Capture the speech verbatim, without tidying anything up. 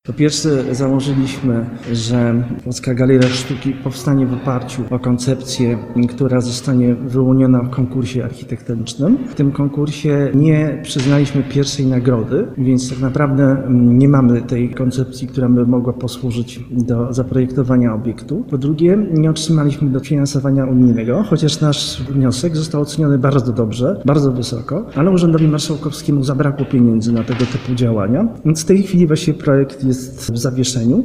Po pierwsze założyliśmy, że Polska Galeria Sztuki powstanie w oparciu o koncepcję, która zostanie wyłoniona w konkursie architektonicznym. W tym konkursie nie przyznaliśmy pierwszej nagrody, więc tak naprawdę nie mamy tej koncepcji, która by mogła posłużyć do zaprojektowania obiektu. Po drugie, nie otrzymaliśmy dofinansowania unijnego, chociaż nasz wniosek został oceniony bardzo dobrze, bardzo wysoko, ale Urzędowi Marszałkowskiemu zabrakło pieniędzy na tego typu działania, więc w tej chwili właśnie projekt jest w zawieszeniu.